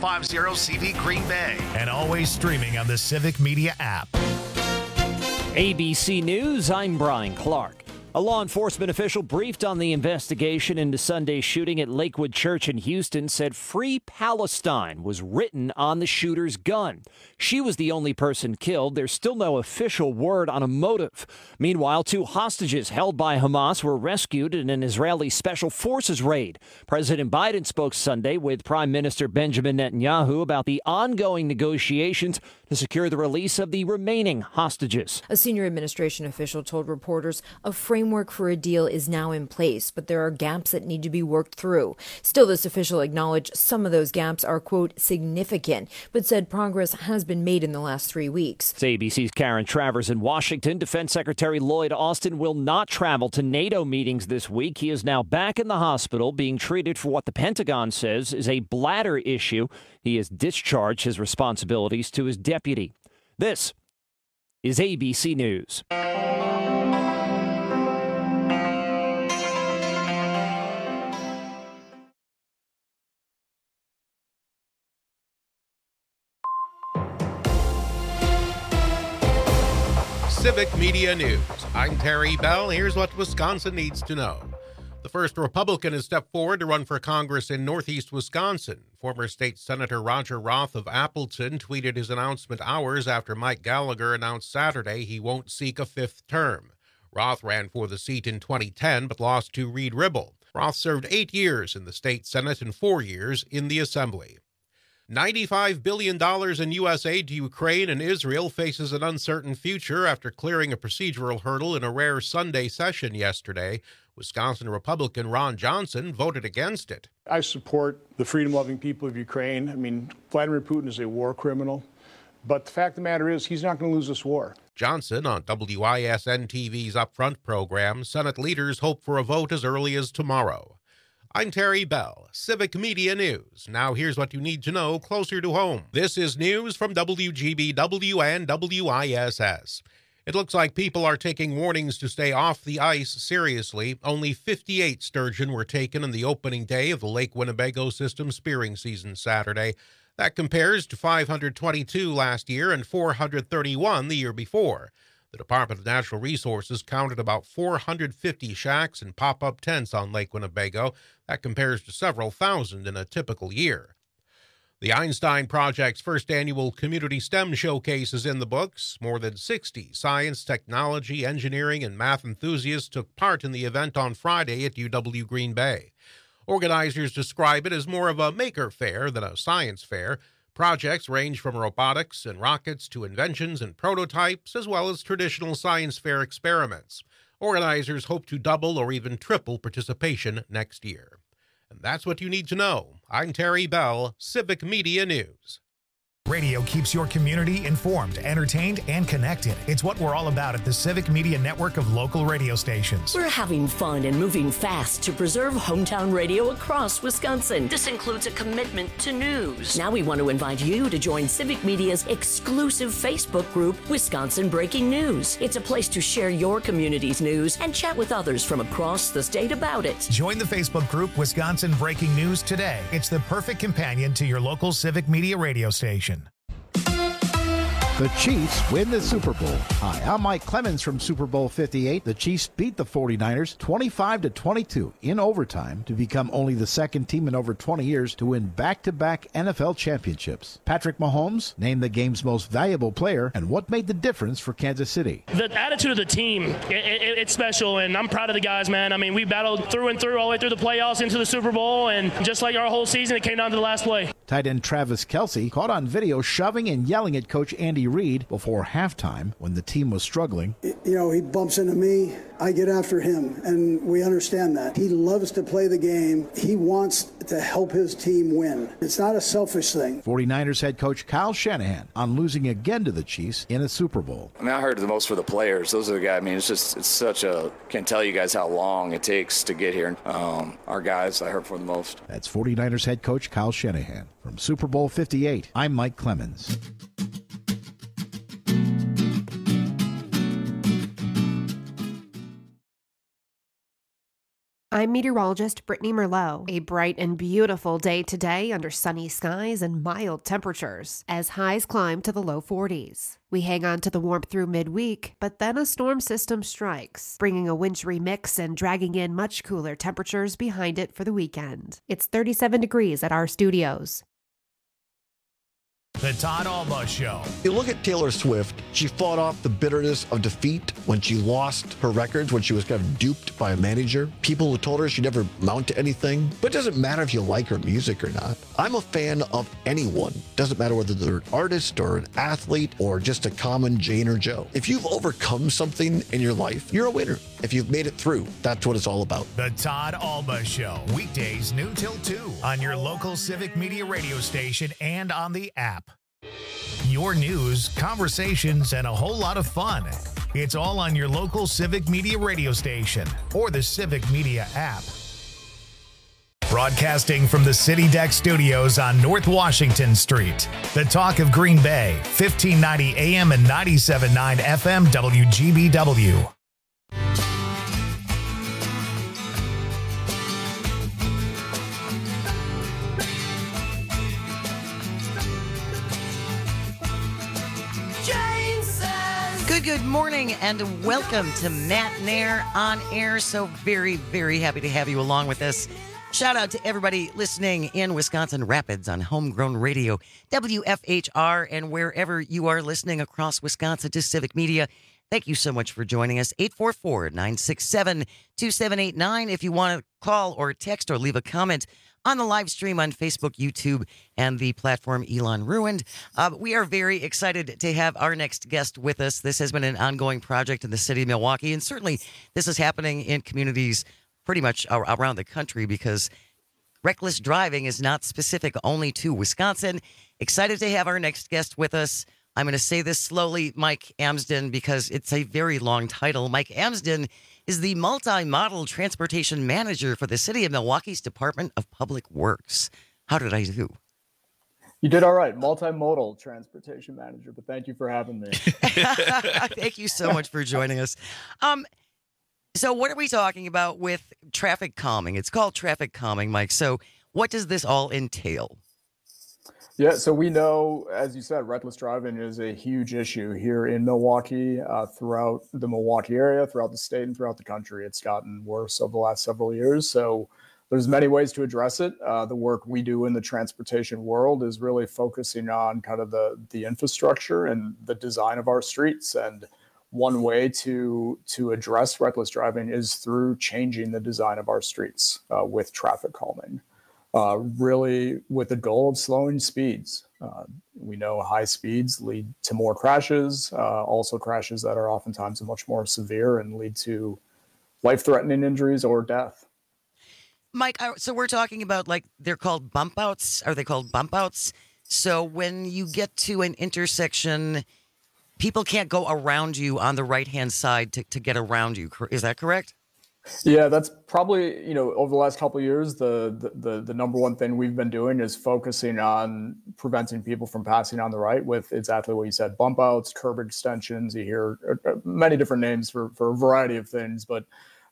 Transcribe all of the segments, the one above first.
550CV Green Bay. And always streaming on the Civic Media app. ABC News, I'm Brian Clark. A law enforcement official briefed on the investigation into Sunday's shooting at Lakewood Church in Houston said Free Palestine was written on the shooter's gun. She was the only person killed. There's still no official word on a motive. Meanwhile, 2 hostages held by Hamas were rescued in an Israeli Special Forces raid. President Biden spoke Sunday with Prime Minister Benjamin Netanyahu about the ongoing negotiations to secure the release of the remaining hostages. A senior administration official told reporters a framework for a deal is now in place, but there are gaps that need to be worked through. Still, this official acknowledged some of those gaps are, quote, significant, but said progress has been made in the last 3 weeks. It's ABC's Karen Travers in Washington. Defense Secretary Lloyd Austin will not travel to NATO meetings this week. He is now back in the hospital being treated for what the Pentagon says is a bladder issue. He has discharged his responsibilities to his deputy. This is ABC News. Civic Media News. I'm Terry Bell. Here's what Wisconsin needs to know. The first Republican has stepped forward to run for Congress in northeast Wisconsin. Former State Senator Roger Roth of Appleton tweeted his announcement hours after Mike Gallagher announced Saturday he won't seek a 5th term. Roth ran for the seat in 2010 but lost to Reed Ribble. Roth served 8 years in the state Senate and 4 years in the Assembly. $95 billion in U.S. aid to Ukraine and Israel faces an uncertain future after clearing a procedural hurdle in a rare Sunday session yesterday. Wisconsin Republican Ron Johnson voted against it. I support the freedom-loving people of Ukraine. I mean, Vladimir Putin is a war criminal, but the fact of the matter is he's not going to lose this war. Johnson on WISN-TV's Upfront program, Senate leaders hope for a vote as early as tomorrow. I'm Terry Bell, Civic Media News. Now here's what you need to know closer to home. This is news from WGBW and WISS. It looks like people are taking warnings to stay off the ice seriously. Only 58 sturgeon were taken on the opening day of the Lake Winnebago system spearing season Saturday. That compares to 522 last year and 431 the year before. The Department of Natural Resources counted about 450 shacks and pop-up tents on Lake Winnebago. That compares to several thousand in a typical year. The Einstein Project's first annual Community STEM Showcase is in the books. More than 60 science, technology, engineering, and math enthusiasts took part in the event on Friday at UW Green Bay. Organizers describe it as more of a maker fair than a science fair. Projects range from robotics and rockets to inventions and prototypes, as well as traditional science fair experiments. Organizers hope to double or even triple participation next year. And that's what you need to know. I'm Terry Bell, Civic Media News. Radio keeps your community informed, entertained, and connected. It's what we're all about at the Civic Media network of local radio stations. We're having fun and moving fast to preserve hometown radio across Wisconsin. This includes a commitment to news. Now we want to invite you to join Civic Media's exclusive Facebook group, Wisconsin Breaking News. It's a place to share your community's news and chat with others from across the state about it. Join the Facebook group Wisconsin Breaking News today. It's the perfect companion to your local Civic Media radio station. The Chiefs win the Super Bowl. Hi, I'm Mike Clemens from Super Bowl 58. The Chiefs beat the 49ers 25-22 in overtime to become only the second team in over 20 years to win back-to-back NFL championships. Patrick Mahomes named the game's most valuable player, and what made the difference for Kansas City? The attitude of the team, it's special, and I'm proud of the guys, man. I mean, we battled through and through all the way through the playoffs into the Super Bowl, and just like our whole season, it came down to the last play. Tight end Travis Kelce caught on video shoving and yelling at Coach Andy Reid before halftime when the team was struggling. You know, he bumps into me, I get after him, and we understand that. He loves to play the game. He wants to help his team win. It's not a selfish thing. 49ers head coach Kyle Shanahan on losing again to the Chiefs in a Super Bowl. I mean, I heard the most for the players. Those are the guys. I mean, it's such a, can't tell you guys how long it takes to get here. Our guys, I heard for the most. That's 49ers head coach Kyle Shanahan. From Super Bowl 58, I'm Mike Clemens. I'm meteorologist Brittany Merlot. A bright and beautiful day today under sunny skies and mild temperatures as highs climb to the low 40s. We hang on to the warmth through midweek, but then a storm system strikes, bringing a wintry mix and dragging in much cooler temperatures behind it for the weekend. It's 37 degrees at our studios. The Todd Alba Show. You look at Taylor Swift, she fought off the bitterness of defeat when she lost her records, when she was kind of duped by a manager. People who told her she'd never amount to anything. But it doesn't matter if you like her music or not. I'm a fan of anyone. Doesn't matter whether they're an artist or an athlete or just a common Jane or Joe. If you've overcome something in your life, you're a winner. If you've made it through, that's what it's all about. The Todd Alba Show. Weekdays noon till 2 on your local Civic Media radio station and on the app. Your news, conversations, and a whole lot of fun. It's all on your local Civic Media radio station or the Civic Media app. Broadcasting from the City Deck Studios on North Washington Street. The talk of Green Bay, 1590 AM and 97.9 FM WGBW. Good morning and welcome to Matt Nair on air. So very, very happy to have you along with us. Shout out to everybody listening in Wisconsin Rapids on Homegrown Radio, WFHR, and wherever you are listening across Wisconsin to Civic Media. Thank you so much for joining us. 844-967-2789 if you want to call or text or leave a comment on the live stream on Facebook, YouTube, and the platform Elon Ruined. We are very excited to have our next guest with us. This has been an ongoing project in the city of Milwaukee, and certainly this is happening in communities pretty much around the country because reckless driving is not specific only to Wisconsin. Excited to have our next guest with us. I'm going to say this slowly, Mike Amsden, because it's a very long title. Mike Amsden is the multi-model transportation manager for the city of Milwaukee's Department of Public Works. How did I do? You did all right. Multimodal transportation manager, but thank you for having me. Thank you so much for joining us. So what are we talking about with traffic calming? It's called traffic calming, Mike. So what does this all entail? Yeah, so we know, as you said, reckless driving is a huge issue here in Milwaukee, throughout the Milwaukee area, throughout the state, and throughout the country. It's gotten worse over the last several years. So there's many ways to address it. The work we do in the transportation world is really focusing on kind of the infrastructure and the design of our streets. And one way to address reckless driving is through changing the design of our streets with traffic calming. Really with the goal of slowing speeds. We know high speeds lead to more crashes, also crashes that are oftentimes much more severe and lead to life-threatening injuries or death. Mike, so we're talking about, like, they're called bump outs. Are they called bump outs? So when you get to an intersection, people can't go around you on the right-hand side to get around you. Is that correct? Yeah, that's probably, over the last couple of years, the number one thing we've been doing is focusing on preventing people from passing on the right with exactly what you said, bump outs, curb extensions. You hear many different names for a variety of things, but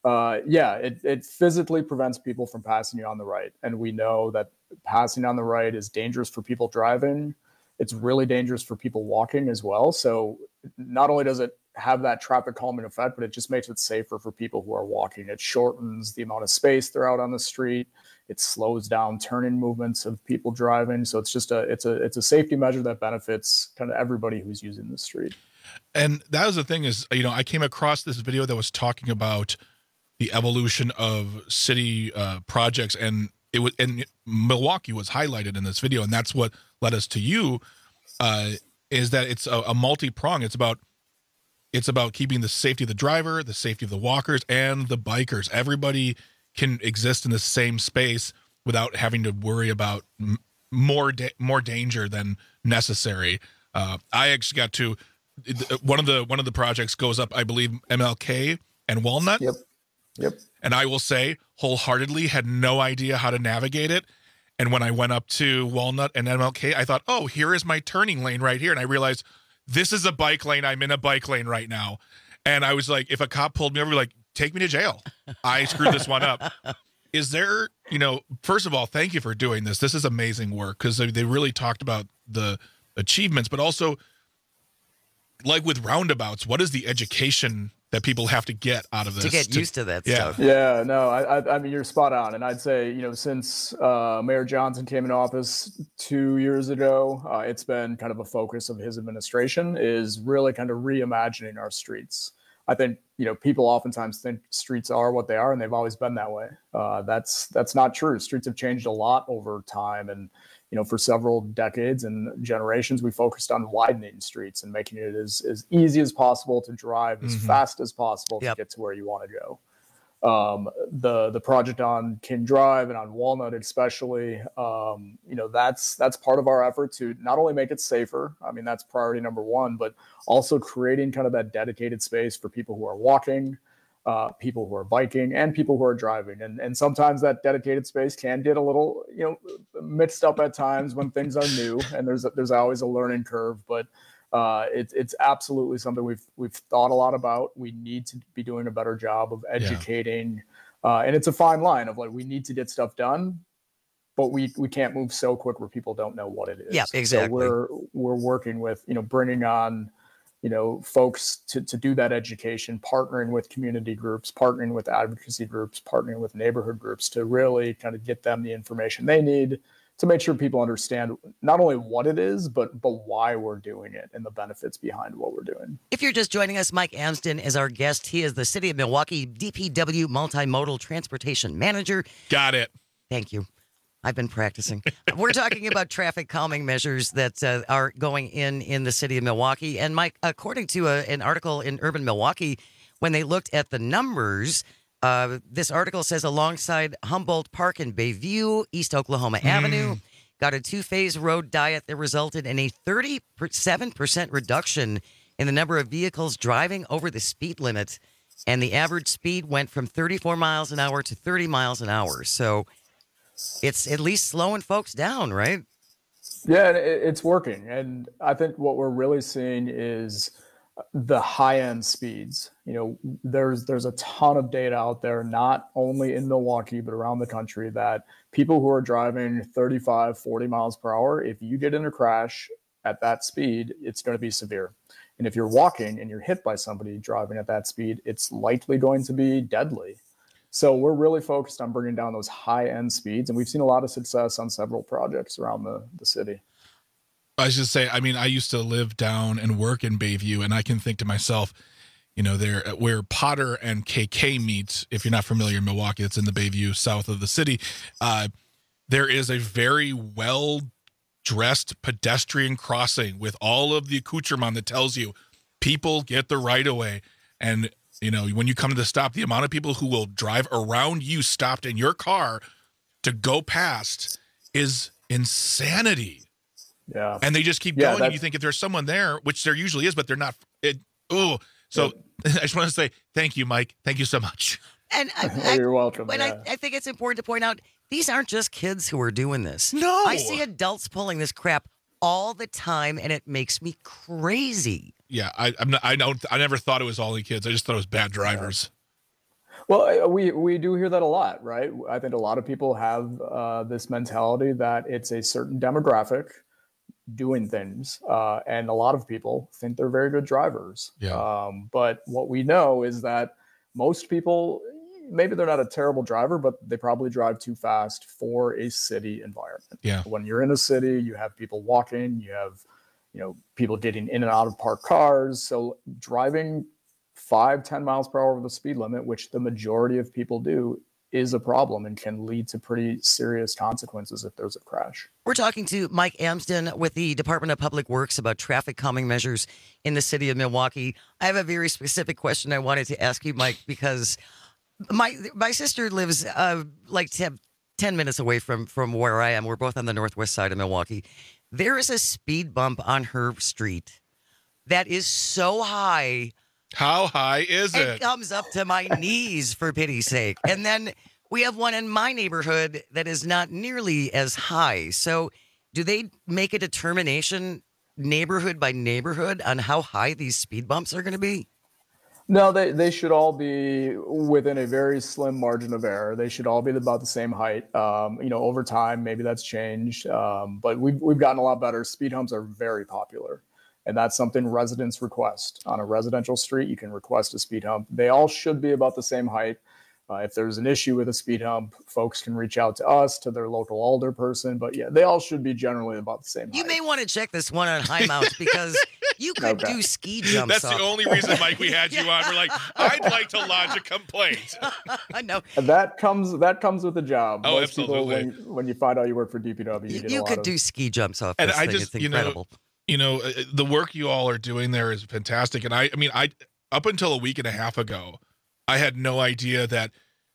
it physically prevents people from passing you on the right. And we know that passing on the right is dangerous for people driving. It's really dangerous for people walking as well. So not only does it have that traffic calming effect, but it just makes it safer for people who are walking. It shortens the amount of space they're out on the street. It slows down turning movements of people driving. So it's just it's a safety measure that benefits kind of everybody who's using the street. And that was the thing is, I came across this video that was talking about the evolution of city projects, and Milwaukee was highlighted in this video, and that's what led us to you. Is that it's a multi-prong. It's about keeping the safety of the driver, the safety of the walkers, and the bikers. Everybody can exist in the same space without having to worry about more danger than necessary. I actually got to one of the projects goes up, I believe, MLK and Walnut. Yep. And I will say, wholeheartedly, had no idea how to navigate it. And when I went up to Walnut and MLK, I thought, oh, here is my turning lane right here. And I realized this is a bike lane. I'm in a bike lane right now. And I was like, if a cop pulled me over, like, take me to jail. I screwed this one up. Is there, first of all, thank you for doing this. This is amazing work because they really talked about the achievements, but also like with roundabouts, what is the education that people have to get out of this? To get used to that stuff. Yeah, no, I mean, you're spot on. And I'd say, since Mayor Johnson came in office 2 years ago, it's been kind of a focus of his administration is really kind of reimagining our streets. I think, people oftentimes think streets are what they are, and they've always been that way. That's not true. Streets have changed a lot over time. And, for several decades and generations, we focused on widening streets and making it as easy as possible to drive, as fast as possible to get to where you want to go. The project on King Drive and on Walnut especially, that's part of our effort to not only make it safer. I mean, that's priority number one, but also creating kind of that dedicated space for people who are walking, people who are biking, and people who are driving. And sometimes that dedicated space can get a little, mixed up at times when things are new, and there's always a learning curve, but it's absolutely something we've thought a lot about. We need to be doing a better job of educating, and it's a fine line of like, we need to get stuff done, but we can't move so quick where people don't know what it is. Yeah, exactly. So we're working with, bringing on, folks to do that education, partnering with community groups, partnering with advocacy groups, partnering with neighborhood groups to really kind of get them the information they need to make sure people understand not only what it is, but why we're doing it and the benefits behind what we're doing. If you're just joining us, Mike Amsden is our guest. He is the City of Milwaukee DPW Multimodal Transportation Manager. Got it. Thank you. I've been practicing. We're talking about traffic calming measures that are going in the city of Milwaukee. And Mike, according to an article in Urban Milwaukee, when they looked at the numbers, this article says alongside Humboldt Park and Bayview, East Oklahoma Avenue, got a two-phase road diet that resulted in a 37% reduction in the number of vehicles driving over the speed limit. And the average speed went from 34 miles an hour to 30 miles an hour. So it's at least slowing folks down, right? Yeah, it's working. And I think what we're really seeing is the high-end speeds. There's a ton of data out there, not only in Milwaukee, but around the country, that people who are driving 35, 40 miles per hour, if you get in a crash at that speed, it's going to be severe. And if you're walking and you're hit by somebody driving at that speed, it's likely going to be deadly. So we're really focused on bringing down those high-end speeds, and we've seen a lot of success on several projects around the city. I should say, I used to live down and work in Bayview, and I can think to myself, there where Potter and KK meet, if you're not familiar in Milwaukee, it's in the Bayview south of the city. There is a very well-dressed pedestrian crossing with all of the accoutrement that tells you people get the right of way. And when you come to the stop, the amount of people who will drive around you stopped in your car to go past is insanity. Yeah. And they just keep going, and you think if there's someone there, which there usually is, but they're not. I just want to say thank you, Mike. Thank you so much. And you're welcome. But I think it's important to point out, these aren't just kids who are doing this. No. I see adults pulling this crap all the time, and it makes me crazy. Yeah, I never thought it was only kids. I just thought it was bad drivers. Well, we do hear that a lot, right? I think a lot of people have this mentality that it's a certain demographic doing things, and a lot of people think they're very good drivers. Yeah. But what we know is that most people, maybe they're not a terrible driver, but they probably drive too fast for a city environment. Yeah. When you're in a city, you have people walking, you have people getting in and out of parked cars. So driving 5-10 miles per hour over the speed limit, which the majority of people do, is a problem and can lead to pretty serious consequences if there's a crash. We're talking to Mike Amsden with the Department of Public Works about traffic calming measures in the city of Milwaukee. I have a very specific question I wanted to ask you, Mike, because my sister lives like 10 minutes away from where I am. We're both on the northwest side of Milwaukee. There is a speed bump on her street that is so high. How high is it? It comes up to my knees, for pity's sake. And then we have one in my neighborhood that is not nearly as high. So do they make a determination neighborhood by neighborhood on how high these speed bumps are going to be? No, they should all be within a very slim margin of error. They should all be about the same height. Over time, maybe that's changed, but we've gotten a lot better. Speed humps are very popular, and that's something residents request. On a residential street, you can request a speed hump. They all should be about the same height. If there's an issue with a speed hump, folks can reach out to us, to their local alder person. But yeah, they all should be generally about the same height. You may want to check this one on High Mount because you could do ski jumps. That's the only reason, Mike, we had you on. We're like, I'd like to lodge a complaint. I know. That comes with the job. Oh, Most absolutely. People, when you find out you work for DPW, you could do ski jumps off and this I thing. just, it's incredible. The work you all are doing there is fantastic. And I up until a week and a half ago, I had no idea that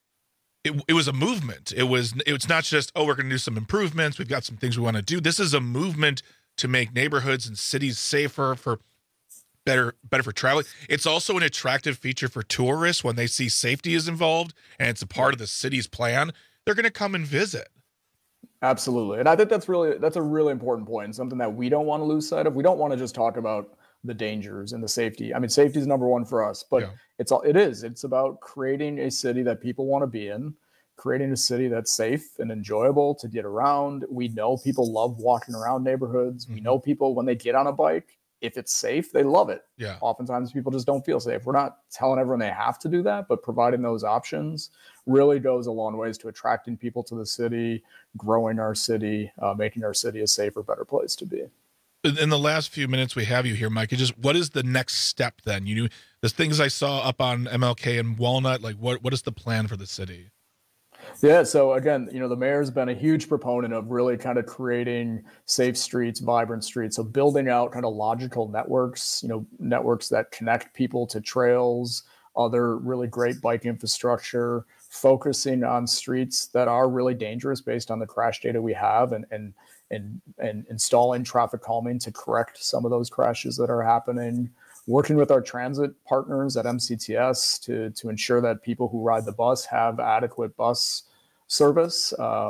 it was a movement. It's not just, we're going to do some improvements. We've got some things we want to do. This is a movement to make neighborhoods and cities safer, for better for traveling. It's also an attractive feature for tourists when they see safety is involved and it's a part of the city's plan. They're going to come and visit. Absolutely. And I think that's a really important point, and something that we don't want to lose sight of. We don't want to just talk about the dangers and the safety. I mean, safety is number one for us, but it's about creating a city that people want to be in, creating a city that's safe and enjoyable to get around. We know people love walking around neighborhoods. We know people, when they get on a bike, if it's safe, they love it. Yeah. Oftentimes people just don't feel safe. We're not telling everyone they have to do that, but providing those options really goes a long ways to attracting people to the city, growing our city, making our city a safer, better place to be. In the last few minutes we have you here, Mike, what is the next step then? The things I saw up on MLK and Walnut, like what is the plan for the city? Yeah, so again, the mayor's been a huge proponent of really kind of creating safe streets, vibrant streets. So building out kind of logical networks, networks that connect people to trails, other really great bike infrastructure, focusing on streets that are really dangerous based on the crash data we have, and installing traffic calming to correct some of those crashes that are happening, working with our transit partners at MCTS to ensure that people who ride the bus have adequate bus service.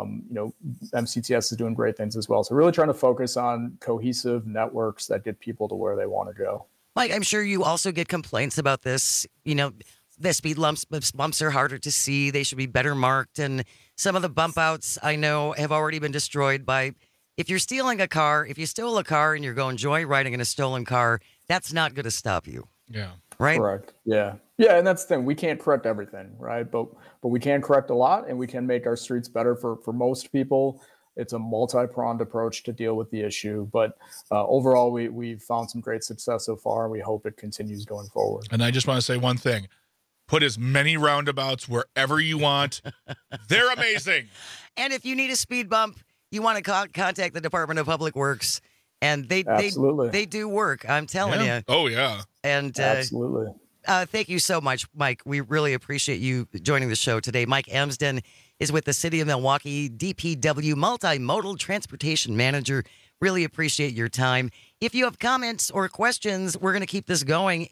MCTS is doing great things as well. So really trying to focus on cohesive networks that get people to where they want to go. Mike, I'm sure you also get complaints about this. The speed bumps are harder to see. They should be better marked. And some of the bump outs I know have already been destroyed by, if you stole a car and you're going joyriding in a stolen car, that's not going to stop you. Yeah. Right? Correct. Yeah. Yeah. And that's the thing. We can't correct everything, right? But we can correct a lot, and we can make our streets better for most people. It's a multi-pronged approach to deal with the issue. But overall, we've found some great success so far, and we hope it continues going forward. And I just want to say one thing. Put as many roundabouts wherever you want. They're amazing. And if you need a speed bump, you want to contact the Department of Public Works, and they do work. I'm telling you. Oh yeah. And absolutely. Thank you so much, Mike. We really appreciate you joining the show today. Mike Amsden is with the City of Milwaukee DPW Multimodal Transportation Manager. Really appreciate your time. If you have comments or questions, we're going to keep this going.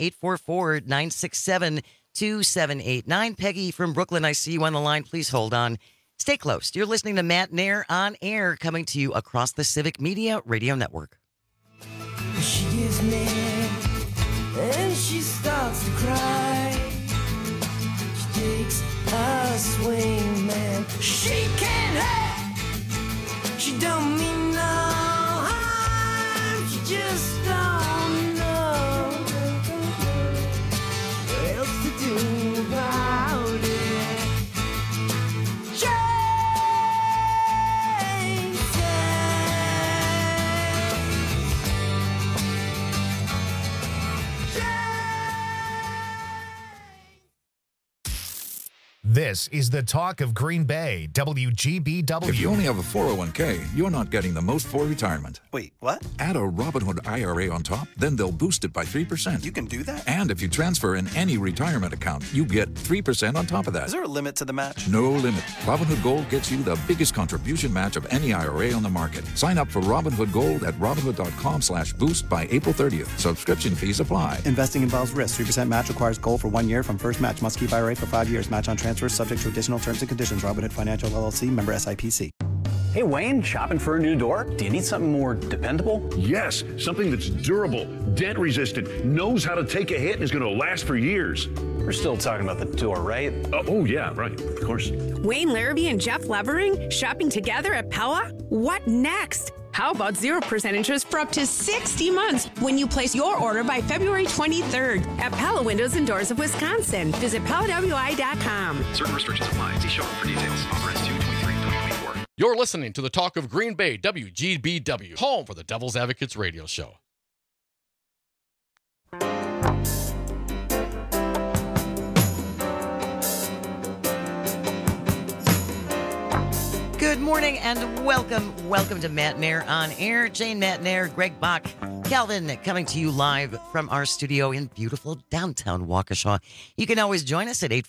844-967-2789. Peggy from Brooklyn, I see you on the line. Please hold on. Stay close. You're listening to Matt Nair on air, coming to you across the Civic Media Radio Network. She gets mad and she starts to cry. She takes a swing, man. She can't help. She don't mean no harm. She just don't know what else to do about it. This is the talk of Green Bay, WGBW. If you only have a 401k, you're not getting the most for retirement. Wait, what? Add a Robinhood IRA on top, then they'll boost it by 3%. You can do that? And if you transfer in any retirement account, you get 3% on top of that. Is there a limit to the match? No limit. Robinhood Gold gets you the biggest contribution match of any IRA on the market. Sign up for Robinhood Gold at Robinhood.com/boost by April 30th. Subscription fees apply. Investing involves risk. 3% match requires gold for 1 year from first match. Must keep IRA for 5 years. Match on transfers subject to additional terms and conditions. Robinhood Financial LLC, member SIPC. Hey, Wayne, shopping for a new door? Do you need something more dependable? Yes, something that's durable, dent resistant, knows how to take a hit, and is going to last for years. We're still talking about the door, right? Oh, yeah, right, of course. Wayne Larrabee and Jeff Levering shopping together at Pella? What next? How about 0% interest for up to 60 months when you place your order by February 23rd at Pella Windows and Doors of Wisconsin. Visit PellaWI.com. Certain restrictions apply. See showroom for details. Offer ends 2/23/2024. You're listening to the Talk of Green Bay, WGBW, home for the Devil's Advocates radio show. Good morning and welcome to Matt Nair on Air. Jane Matt Nair, Greg Bach, Calvin coming to you live from our studio in beautiful downtown Waukesha. You can always join us at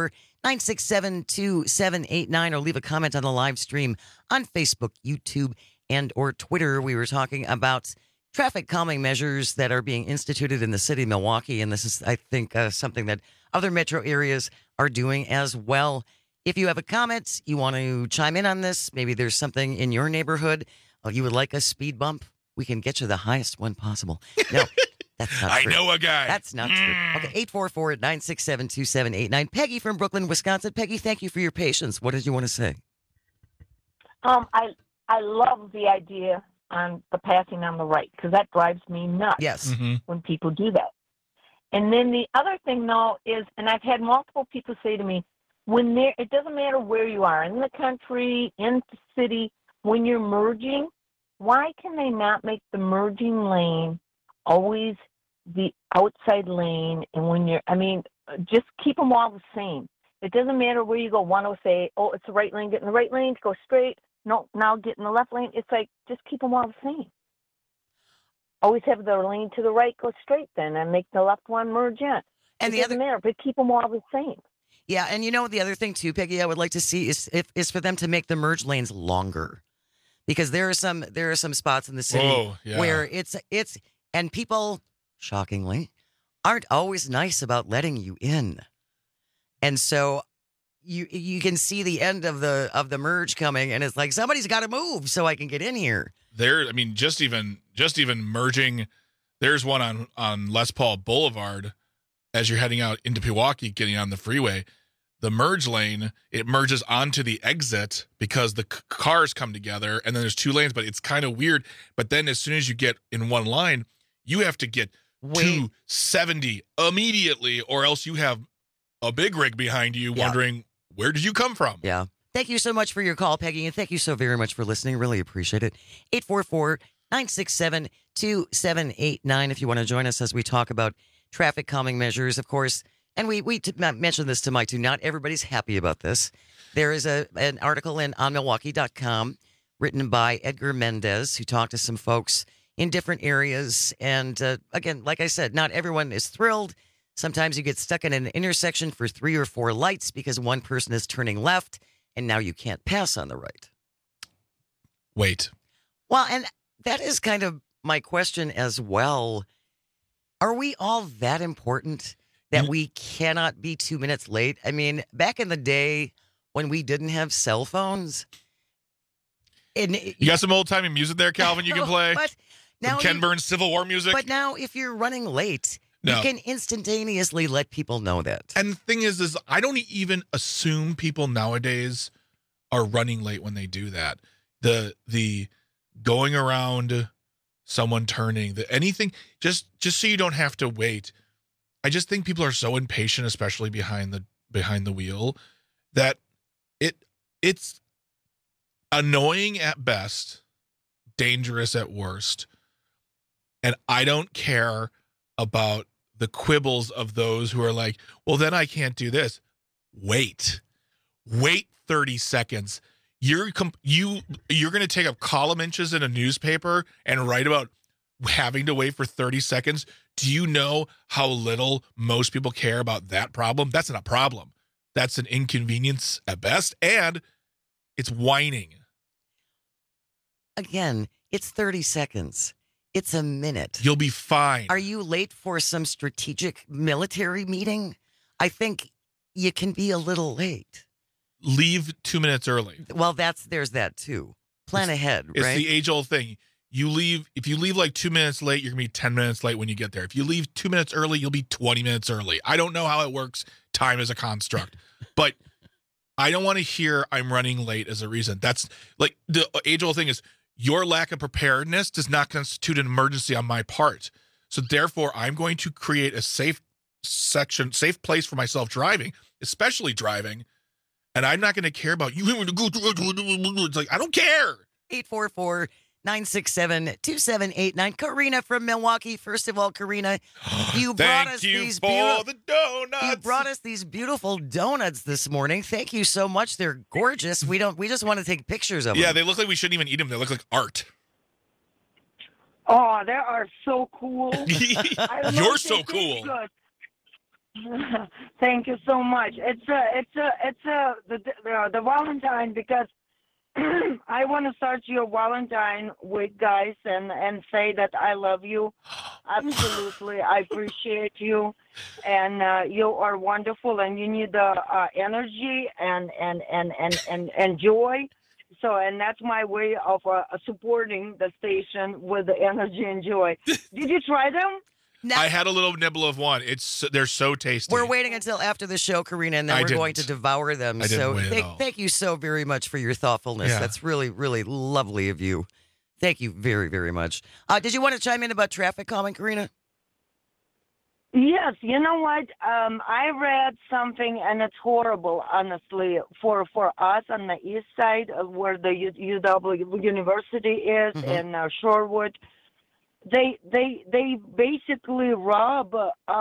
844-967-2789 or leave a comment on the live stream on Facebook, YouTube, and or Twitter. We were talking about traffic calming measures that are being instituted in the city of Milwaukee, and this is, I think, something that other metro areas are doing as well. If you have a comment, you want to chime in on this, maybe there's something in your neighborhood, you would like a speed bump, we can get you the highest one possible. No, that's not true. I know a guy. That's not true. Okay, 844-967-2789. Peggy from Brooklyn, Wisconsin. Peggy, thank you for your patience. What did you want to say? I love the idea on the passing on the right, because that drives me nuts. Yes. When people do that. And then the other thing, though, is, and I've had multiple people say to me, it doesn't matter where you are, in the country, in the city, when you're merging, why can they not make the merging lane always the outside lane? And when just keep them all the same. It doesn't matter where you go. One will say, oh, it's the right lane, get in the right lane, go straight. No, now get in the left lane. It's like, just keep them all the same. Always have the lane to the right, go straight then, and make the left one merge in. And it doesn't matter, but keep them all the same. Yeah, and you know the other thing too, Peggy, I would like to see is for them to make the merge lanes longer, because there are some spots in the city where it's and people, shockingly, aren't always nice about letting you in, and so you can see the end of the merge coming, and it's like somebody's got to move so I can get in here. Just even merging. There's one on Les Paul Boulevard as you're heading out into Pewaukee, getting on the freeway. The merge lane, it merges onto the exit because the cars come together, and then there's two lanes, but it's kind of weird. But then as soon as you get in one line, you have to get 270 immediately, or else you have a big rig behind you wondering, where did you come from? Yeah. Thank you so much for your call, Peggy, and thank you so very much for listening. Really appreciate it. 844-967-2789 if you want to join us as we talk about traffic calming measures, of course. And we mentioned this to Mike, too. Not everybody's happy about this. There is an article on Milwaukee.com written by Edgar Mendez, who talked to some folks in different areas. And again, like I said, not everyone is thrilled. Sometimes you get stuck in an intersection for 3 or 4 lights because one person is turning left, and now you can't pass on the right. Wait. Well, and that is kind of my question as well. Are we all that important that we cannot be 2 minutes late? I mean, back in the day when we didn't have cell phones. You got some old-timey music there, Calvin, you can play? But now Ken Burns Civil War music? But now if you're running late, you can instantaneously let people know that. And the thing is I don't even assume people nowadays are running late when they do that. The going around someone turning, anything, just so you don't have to wait. I just think people are so impatient, especially behind the wheel, that it's annoying at best, dangerous at worst. And I don't care about the quibbles of those who are like, well, then I can't do this. Wait 30 seconds. You're going to take up column inches in a newspaper and write about having to wait for 30 seconds. Do you know how little most people care about that problem? That's not a problem. That's an inconvenience at best, and it's whining. Again, it's 30 seconds. It's a minute. You'll be fine. Are you late for some strategic military meeting? I think you can be a little late. Leave 2 minutes early. Well, there's that too. Plan ahead, It's right? the age-old thing. If you leave like 2 minutes late, you're going to be 10 minutes late when you get there. If you leave 2 minutes early, you'll be 20 minutes early. I don't know how it works. Time is a construct. But I don't want to hear I'm running late as a reason. That's like the age-old thing is your lack of preparedness does not constitute an emergency on my part. So therefore, I'm going to create a safe place for myself driving, especially driving. And I'm not going to care about you having to go through. It's like, I don't care. 844-967-2789. Karina from Milwaukee. First of all, Karina, you brought us these the donuts. You brought us these beautiful donuts this morning. Thank you so much. They're gorgeous. We just want to take pictures of them. Yeah, they look like we shouldn't even eat them. They look like art. Oh, they are so cool. You're so cool. Good. Thank you so much. It's the Valentine, because I want to start your Valentine week, guys, and say that I love you. Absolutely, I appreciate you, and you are wonderful, and you need the energy and joy. So, and that's my way of supporting the station with the energy and joy. Did you try them? I had a little nibble of one. They're so tasty. We're waiting until after the show, Karina, and then we're going to devour them. So thank you so very much for your thoughtfulness. Yeah. That's really, really lovely of you. Thank you very, very much. Did you want to chime in about traffic calming, Karina? Yes, you know what? I read something, and it's horrible, honestly, for us on the east side of where the UW University is in Shorewood. They basically rob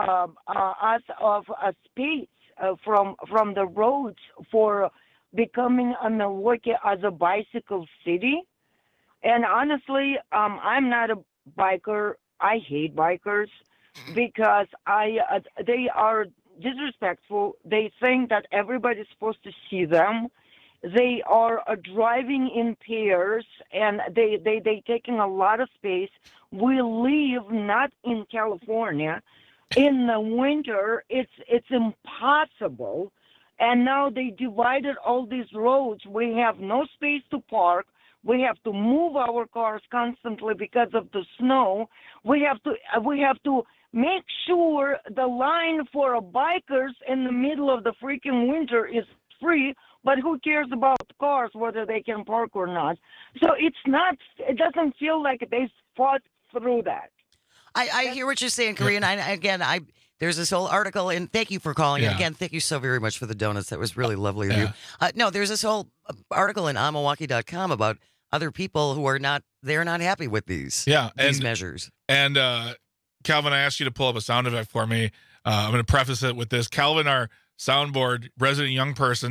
us of a space from the roads for becoming a Milwaukee as a bicycle city. And honestly, I'm not a biker. I hate bikers because they are disrespectful. They think that everybody's supposed to see them. They are driving in pairs, and they taking a lot of space. We live not in California. In the winter, it's impossible. And now they divided all these roads. We have no space to park. We have to move our cars constantly because of the snow. We have to make sure the line for bikers in the middle of the freaking winter is free. But who cares about cars, whether they can park or not? So it doesn't feel like they fought through that. I hear what you're saying, Karina. And there's this whole article, and thank you for calling. And again, thank you so very much for the donuts. That was really lovely of you. No, there's this whole article in onmilwaukee.com about other people who are not happy with these measures. And Calvin, I asked you to pull up a sound effect for me. I'm going to preface it with this. Calvin, our soundboard resident young person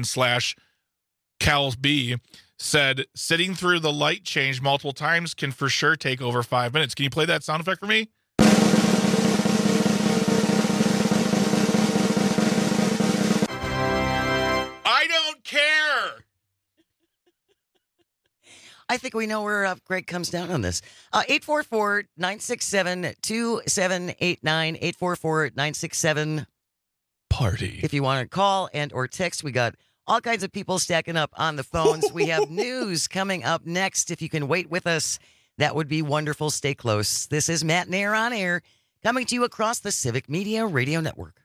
/ Cal's B, said sitting through the light change multiple times can for sure take over 5 minutes. Can you play that sound effect for me? I don't care. I think we know where Greg comes down on this. 844-967-2789, 844-967 party. If you want to call and or text, we got all kinds of people stacking up on the phones. We have news coming up next. If you can wait with us, that would be wonderful. Stay close. This is Matt Nair on Air, coming to you across the Civic Media Radio Network.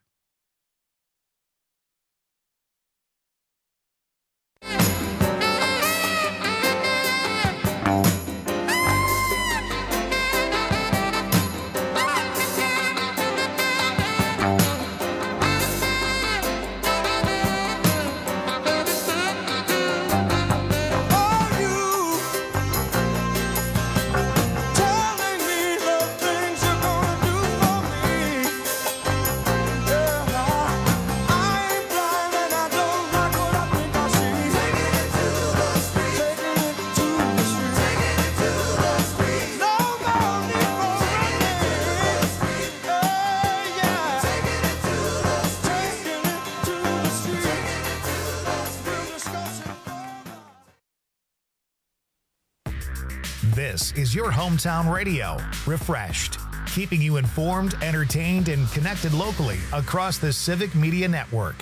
This is your hometown radio, Refreshed, keeping you informed, entertained, and connected locally across the Civic Media Network.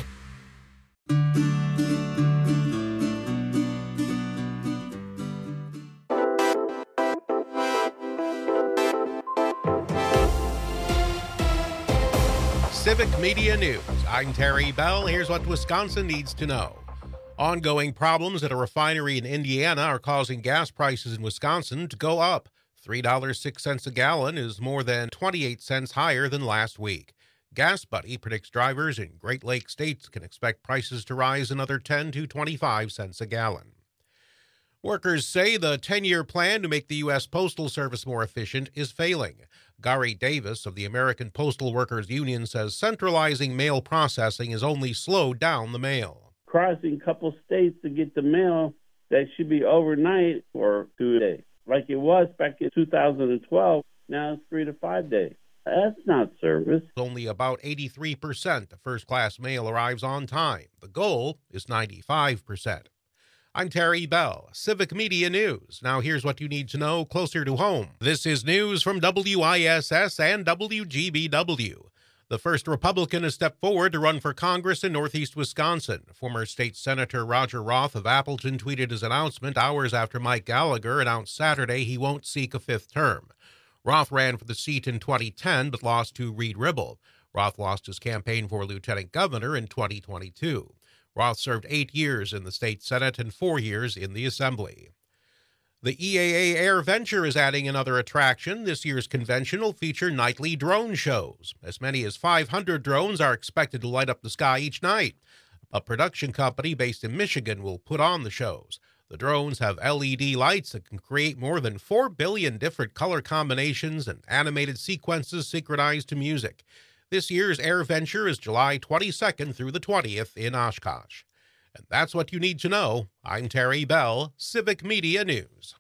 Civic Media News. I'm Terry Bell. Here's what Wisconsin needs to know. Ongoing problems at a refinery in Indiana are causing gas prices in Wisconsin to go up. $3.06 a gallon is more than 28 cents higher than last week. Gas Buddy predicts drivers in Great Lakes states can expect prices to rise another 10 to 25 cents a gallon. Workers say the 10-year plan to make the U.S. Postal Service more efficient is failing. Gary Davis of the American Postal Workers Union says centralizing mail processing has only slowed down the mail. Crossing a couple states to get the mail that should be overnight or 2 days. Like it was back in 2012, now it's 3 to 5 days. That's not service. Only about 83% of first-class mail arrives on time. The goal is 95%. I'm Terry Bell, Civic Media News. Now here's what you need to know closer to home. This is news from WISS and WGBW. The first Republican has stepped forward to run for Congress in northeast Wisconsin. Former State Senator Roger Roth of Appleton tweeted his announcement hours after Mike Gallagher announced Saturday he won't seek a fifth term. Roth ran for the seat in 2010 but lost to Reed Ribble. Roth lost his campaign for lieutenant governor in 2022. Roth served 8 years in the state Senate and 4 years in the Assembly. The EAA Air Venture is adding another attraction. This year's convention will feature nightly drone shows. As many as 500 drones are expected to light up the sky each night. A production company based in Michigan will put on the shows. The drones have LED lights that can create more than 4 billion different color combinations and animated sequences synchronized to music. This year's Air Venture is July 22nd through the 20th in Oshkosh. And that's what you need to know. I'm Terry Bell, Civic Media News.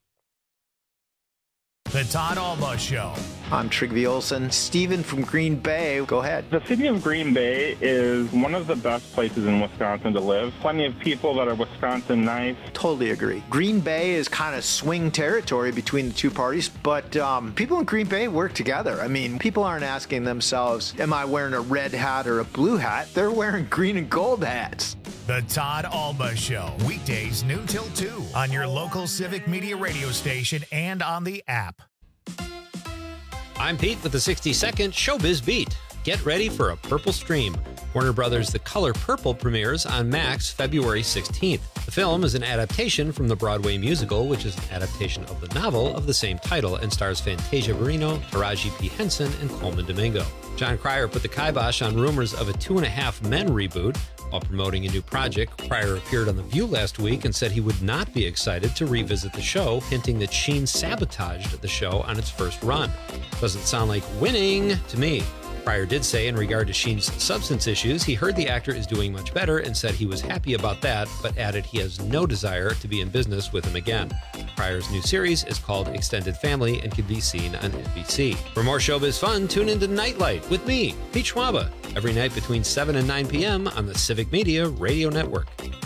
The Todd Alba Show. I'm Trygve Olsen. Steven from Green Bay, go ahead. The city of Green Bay is one of the best places in Wisconsin to live. Plenty of people that are Wisconsin nice. Totally agree. Green Bay is kind of swing territory between the two parties, but people in Green Bay work together. I mean, people aren't asking themselves, am I wearing a red hat or a blue hat? They're wearing green and gold hats. The Todd Alba Show. Weekdays noon till 2 on your local Civic Media radio station and on the app. I'm Pete with the 60-second Showbiz Beat. Get ready for a purple stream. Warner Brothers' The Color Purple premieres on Max February 16th. The film is an adaptation from the Broadway musical, which is an adaptation of the novel of the same title and stars Fantasia Barrino, Taraji P. Henson, and Coleman Domingo. Jon Cryer put the kibosh on rumors of a 2.5 Men reboot. While promoting a new project, Cryer appeared on The View last week and said he would not be excited to revisit the show, hinting that Sheen sabotaged the show on its first run. Doesn't sound like winning to me. Cryer did say in regard to Sheen's substance issues, he heard the actor is doing much better and said he was happy about that, but added he has no desire to be in business with him again. Cryer's new series is called Extended Family and can be seen on NBC. For more showbiz fun, tune into Nightlight with me, Pete Schwaba, every night between 7 and 9 p.m. on the Civic Media Radio Network.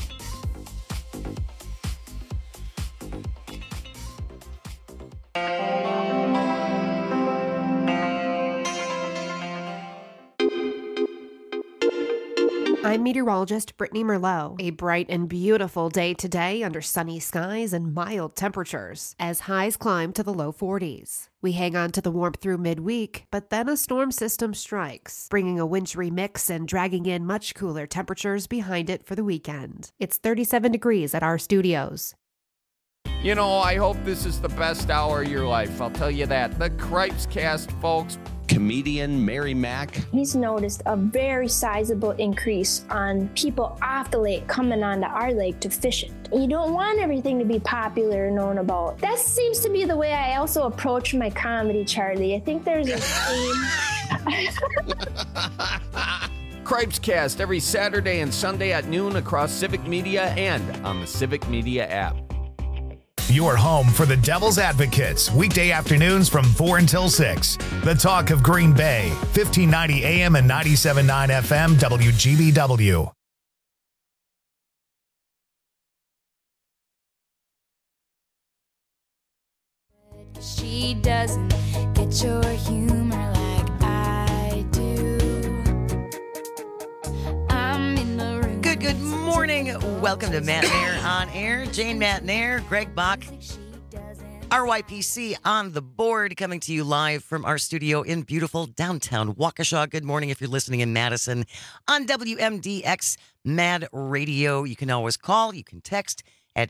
I'm meteorologist Brittany Merlot. A bright and beautiful day today under sunny skies and mild temperatures as highs climb to the low 40s. We hang on to the warmth through midweek, but then a storm system strikes, bringing a wintry mix and dragging in much cooler temperatures behind it for the weekend. It's 37 degrees at our studios. You know, I hope this is the best hour of your life. I'll tell you that. The Cripes Cast, folks. Comedian Mary Mack. He's noticed a very sizable increase on people off the lake coming onto our lake to fish it. You don't want everything to be popular and known about. That seems to be the way I also approach my comedy, Charlie. I think there's a theme. Cripes Cast every Saturday and Sunday at noon across Civic Media and on the Civic Media app. Your home for the Devil's Advocates, weekday afternoons from 4 until 6. The Talk of Green Bay, 1590 AM and 97.9 FM, WGBW. She doesn't get your humor like I do. I'm in the room. Good morning. Welcome to Matt Nair on Air. Jane Matt Nair, Greg Bach. RYPC on the board, coming to you live from our studio in beautiful downtown Waukesha. Good morning if you're listening in Madison on WMDX Mad Radio. You can always call, you can text at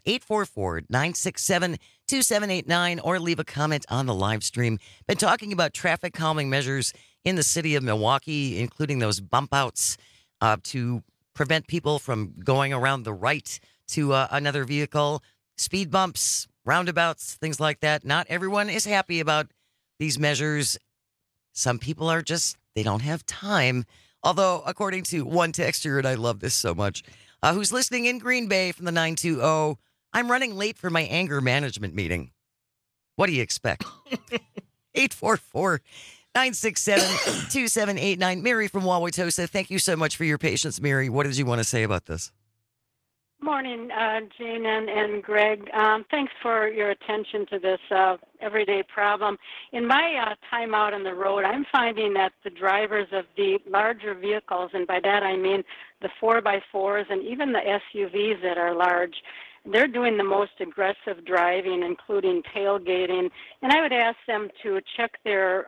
844-967-2789 or leave a comment on the live stream. Been talking about traffic calming measures in the city of Milwaukee, including those bump outs to prevent people from going around the right to another vehicle, speed bumps, roundabouts, things like that. Not everyone is happy about these measures. Some people are just, they don't have time. Although, according to one texter, and I love this so much, who's listening in Green Bay from the 920, I'm running late for my anger management meeting. What do you expect? 844-967-2789. Mary from Wauwatosa, thank you so much for your patience, Mary. What did you want to say about this? Morning, Jane and Greg. Thanks for your attention to this everyday problem. In my time out on the road, I'm finding that the drivers of the larger vehicles, and by that I mean the 4x4s and even the SUVs that are large, they're doing the most aggressive driving, including tailgating. And I would ask them to check their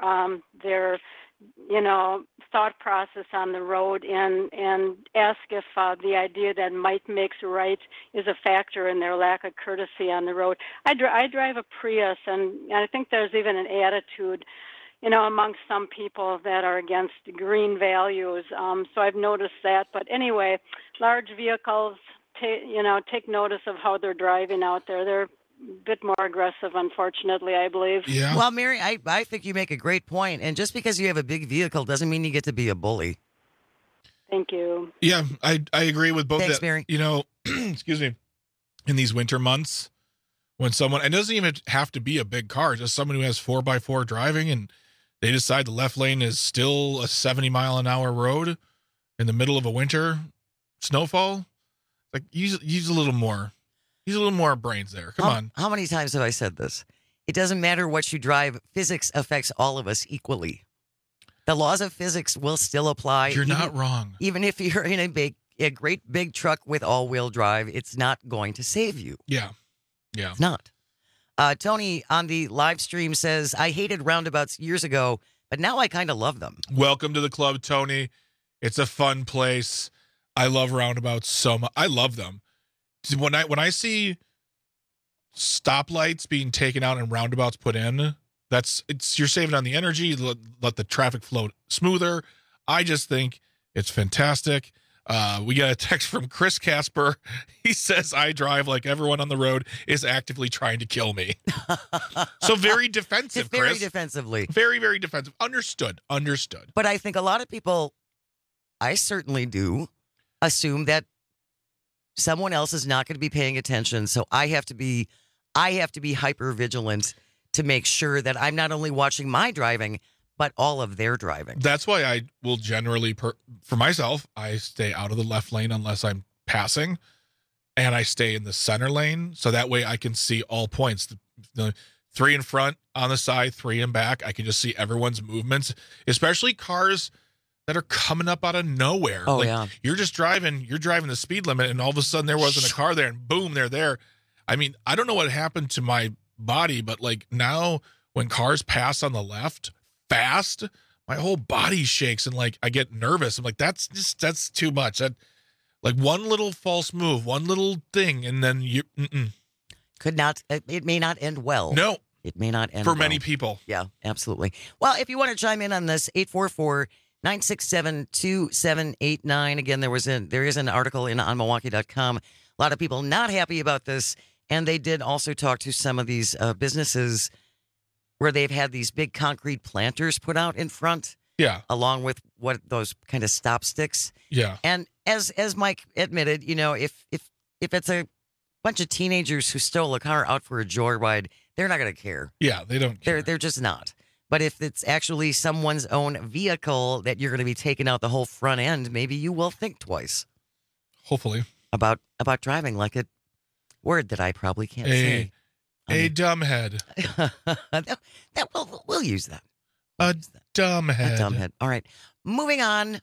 thought process on the road and ask if the idea that might makes right is a factor in their lack of courtesy on the road. I drive a Prius, and I think there's even an attitude, amongst some people that are against green values. So I've noticed that. But anyway, large vehicles, take notice of how they're driving out there. They're bit more aggressive, unfortunately, I believe. Yeah. Well, Mary, I think you make a great point. And just because you have a big vehicle doesn't mean you get to be a bully. Thank you. Yeah, I agree with both. Thanks, that. Mary. Excuse me, in these winter months, when someone, it doesn't even have to be a big car, just someone who has 4x4 driving and they decide the left lane is still a 70-mile-an-hour road in the middle of a winter snowfall, like use a little more. Use a little more brains there. Come on. How many times have I said this? It doesn't matter what you drive. Physics affects all of us equally. The laws of physics will still apply. You're not wrong. Even if you're in a great big truck with all-wheel drive, it's not going to save you. Yeah. It's not. Tony on the live stream says, I hated roundabouts years ago, but now I kind of love them. Welcome to the club, Tony. It's a fun place. I love roundabouts so much. I love them. When I see stoplights being taken out and roundabouts put in, you're saving on the energy, let the traffic flow smoother. I just think it's fantastic. We got a text from Chris Casper. He says, I drive like everyone on the road is actively trying to kill me. So very defensive, Very Chris. defensively. Very, very defensive. Understood. But I think a lot of people, I certainly do, assume that someone else is not going to be paying attention, so I have to be hyper vigilant to make sure that I'm not only watching my driving, but all of their driving. That's why I will generally, for myself, I stay out of the left lane unless I'm passing, and I stay in the center lane, so that way I can see all points. The 3 in front, on the side, 3 in back. I can just see everyone's movements, especially cars that are coming up out of nowhere. Oh, yeah. You're driving the speed limit, and all of a sudden there wasn't a car there, and boom, they're there. I mean, I don't know what happened to my body, but like now when cars pass on the left fast, my whole body shakes and like I get nervous. I'm like, that's too much. That like one little false move, one little thing, and then you it may not end well. No. It may not end for well. many people. Yeah, absolutely. Well, if you want to chime in on this, 844-967-2789. Again, there is an article on Milwaukee.com. A lot of people not happy about this, and they did also talk to some of these businesses where they've had these big concrete planters put out in front. Yeah. Along with those kind of stop sticks. Yeah. And as Mike admitted, if it's a bunch of teenagers who stole a car out for a joyride, they're not going to care. Yeah, they don't care. They're just not. But if it's actually someone's own vehicle that you're going to be taking out the whole front end, maybe you will think twice. Hopefully. About driving like a word that I probably can't say. A dumbhead. We'll use that. A dumbhead. A dumbhead. All right. Moving on.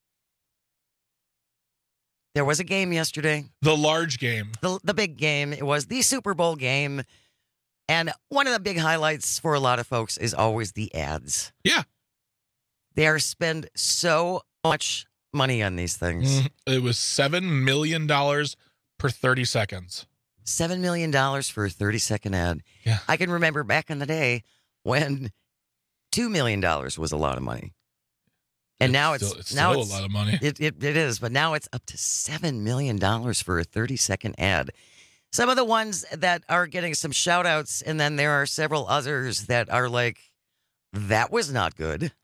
There was a game yesterday. The large game. The big game. It was the Super Bowl game. And one of the big highlights for a lot of folks is always the ads. Yeah. They are spend so much money on these things. It was $7 million per 30 seconds. $7 million for a 30-second ad. Yeah. I can remember back in the day when $2 million was a lot of money. And now it's still a lot of money. It is, but now it's up to $7 million for a 30-second ad. Some of the ones that are getting some shout outs, and then there are several others that are like, that was not good.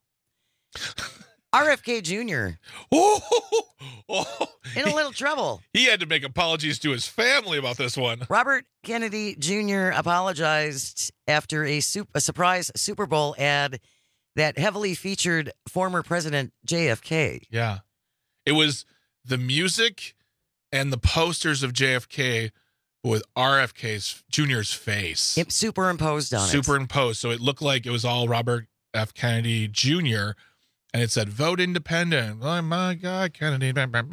RFK Jr. In a little trouble. He had to make apologies to his family about this one. Robert Kennedy Jr. apologized after a surprise Super Bowl ad that heavily featured former President JFK. Yeah. It was the music and the posters of JFK with RFK Jr.'s face. Superimposed on it. Superimposed. So it looked like it was all Robert F. Kennedy Jr., and it said, vote independent. Oh, my God, Kennedy.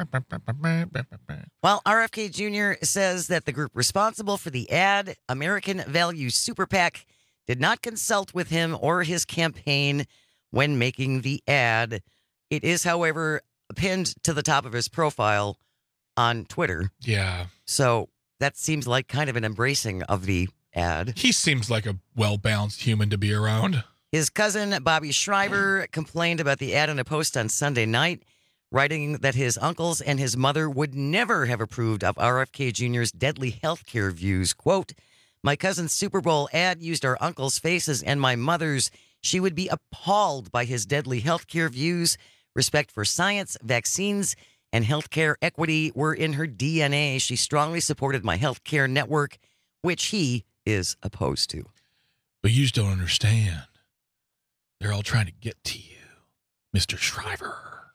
Well, RFK Jr. says that the group responsible for the ad, American Value Super PAC, did not consult with him or his campaign when making the ad. It is, however, pinned to the top of his profile on Twitter. Yeah. So that seems like kind of an embracing of the ad. He seems like a well-balanced human to be around. His cousin, Bobby Schreiber, complained about the ad in a post on Sunday night, writing that his uncles and his mother would never have approved of RFK Jr.'s deadly healthcare views. Quote, my cousin's Super Bowl ad used our uncle's faces and my mother's. She would be appalled by his deadly healthcare views. Respect for science, vaccines, and healthcare equity were in her DNA. She strongly supported my healthcare network, which he is opposed to. But you just don't understand. They're all trying to get to you, Mr. Shriver.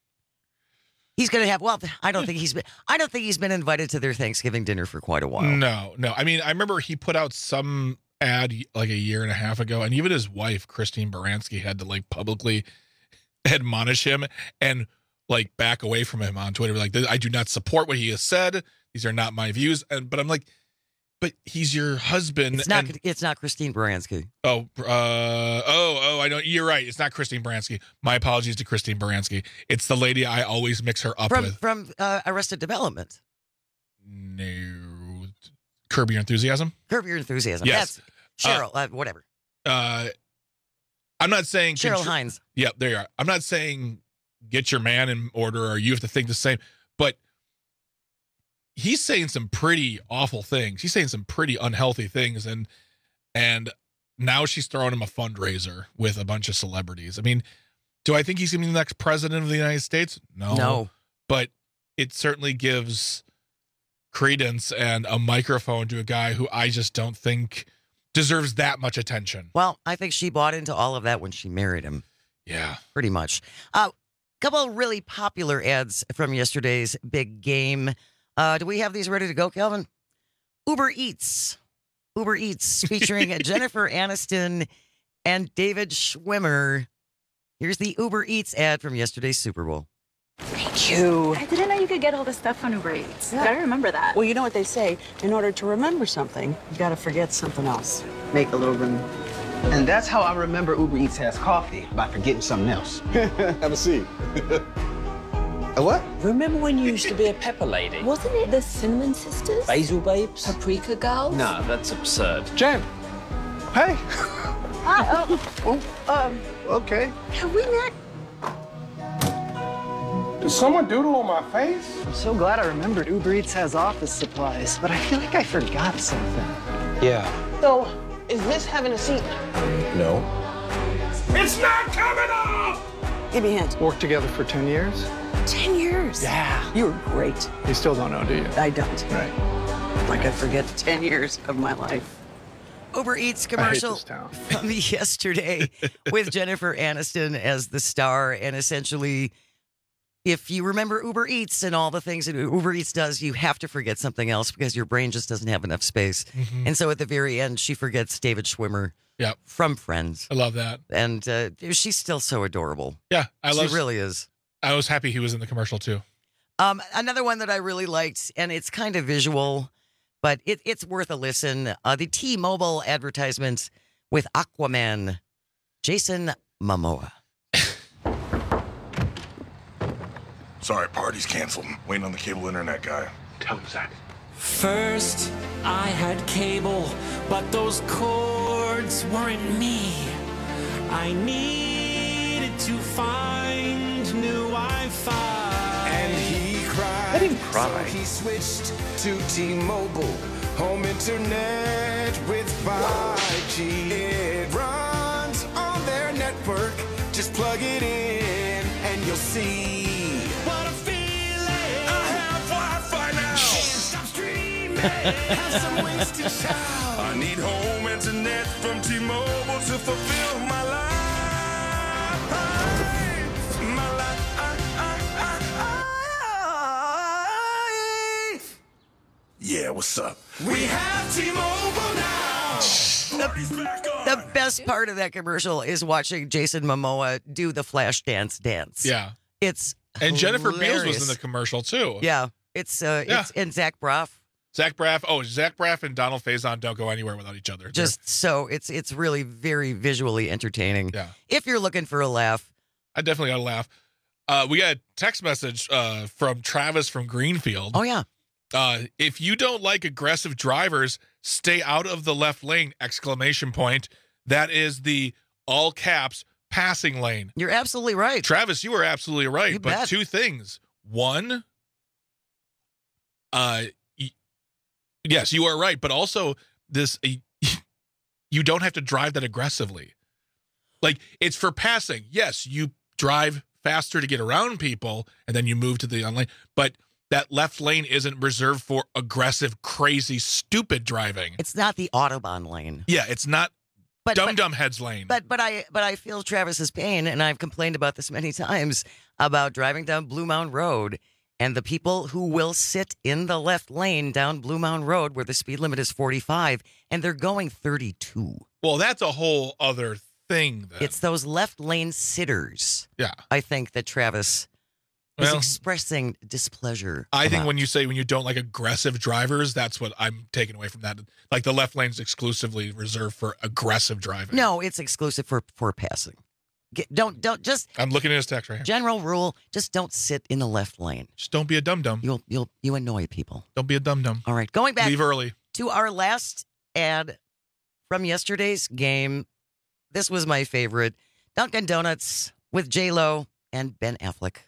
He's going to have. Well, I don't think he's been invited to their Thanksgiving dinner for quite a while. No. I mean, I remember he put out some ad like a year and a half ago, and even his wife, Christine Baranski, had to like publicly admonish him and like back away from him on Twitter. Like, I do not support what he has said. These are not my views. But I'm like, but he's your husband. It's not Christine Baranski. Oh, I know. You're right. It's not Christine Baranski. My apologies to Christine Baranski. It's the lady I always mix her up with. From Arrested Development. No. Curb Your Enthusiasm? Curb Your Enthusiasm. Yes. That's Cheryl, whatever. I'm not saying... Cheryl Hines. Yeah, there you are. I'm not saying get your man in order or you have to think the same, but he's saying some pretty awful things. He's saying some pretty unhealthy things, and now she's throwing him a fundraiser with a bunch of celebrities. I mean, do I think he's going to be the next president of the United States? No. But it certainly gives credence and a microphone to a guy who I just don't think deserves that much attention. Well, I think she bought into all of that when she married him. Yeah. Pretty much. A couple of really popular ads from yesterday's big game. Do we have these ready to go, Calvin? Uber Eats featuring Jennifer Aniston and David Schwimmer. Here's the Uber Eats ad from yesterday's Super Bowl. Thank you. I didn't know you could get all this stuff on Uber Eats. Yeah. Gotta remember that. Well, you know what they say. In order to remember something, you gotta forget something else. Make a little room. And that's how I remember Uber Eats has coffee, by forgetting something else. Have a seat. A what? Remember when you used to be a pepper lady? Wasn't it the Cinnamon Sisters? Basil babes? Paprika Girls? No, that's absurd. Jen! Hey! Hi. Okay. Have we not? Did someone doodle on my face? I'm so glad I remembered Uber Eats has office supplies, but I feel like I forgot something. Yeah. So, is this having a seat? No. It's not coming off! Give me a hand. Worked together for 10 years? 10 years. Yeah. You were great. You still don't know, do you? I don't. Right. Like I forget 10 years of my life. Uber Eats commercial from yesterday with Jennifer Aniston as the star. And essentially, if you remember Uber Eats and all the things that Uber Eats does, you have to forget something else because your brain just doesn't have enough space. Mm-hmm. And so at the very end, she forgets David Schwimmer from Friends. I love that. And she's still so adorable. Yeah, she really is. I was happy he was in the commercial too. Another one that I really liked, and it's kind of visual, but it's worth a listen. The T-Mobile advertisements with Aquaman, Jason Momoa. Sorry, party's canceled. Waiting on the cable internet guy. Tell him, Zach. First, I had cable, but those cords weren't me. I needed to find new Wi-Fi. And he cried. I didn't cry. So he switched to T-Mobile. Home internet with 5G. It runs on their network. Just plug it in and you'll see. What a feeling! I have Wi-Fi now. Can't stop streaming. Have some wasted shout. I need home internet from T-Mobile to fulfill my life. My life. Yeah, what's up? We have T-Mobile now. The best part of that commercial is watching Jason Momoa do the flash dance. Yeah. It's And Jennifer hilarious. Beals was in the commercial, too. Yeah. It's and Zach Braff. Zach Braff and Donald Faison don't go anywhere without each other. It's really very visually entertaining. Yeah. If you're looking for a laugh. I definitely got a laugh. We got a text message from Travis from Greenfield. Oh, yeah. If you don't like aggressive drivers, stay out of the left lane, ! That is the all caps passing lane. You're absolutely right. Travis, you are absolutely right. You but bet. Two things. One, yes, you are right. But also this, you don't have to drive that aggressively. Like, it's for passing. Yes, you drive faster to get around people and then you move to the on lane. But that left lane isn't reserved for aggressive, crazy, stupid driving. It's not the Autobahn lane. Yeah, it's not dumb heads lane. But I feel Travis's pain, and I've complained about this many times about driving down Blue Mound Road and the people who will sit in the left lane down Blue Mound Road where the speed limit is 45 and they're going 32. Well, that's a whole other thing. Then. It's those left lane sitters. Yeah. I think that Travis is expressing displeasure. I think when you don't like aggressive drivers, that's what I'm taking away from that. Like the left lane is exclusively reserved for aggressive driving. No, it's exclusive for passing. Don't just. I'm looking at his text right here. General rule: just don't sit in the left lane. Just don't be a dum-dum. You annoy people. Don't be a dum-dum. All right, going back. Leave early to our last ad from yesterday's game. This was my favorite: Dunkin' Donuts with J-Lo and Ben Affleck.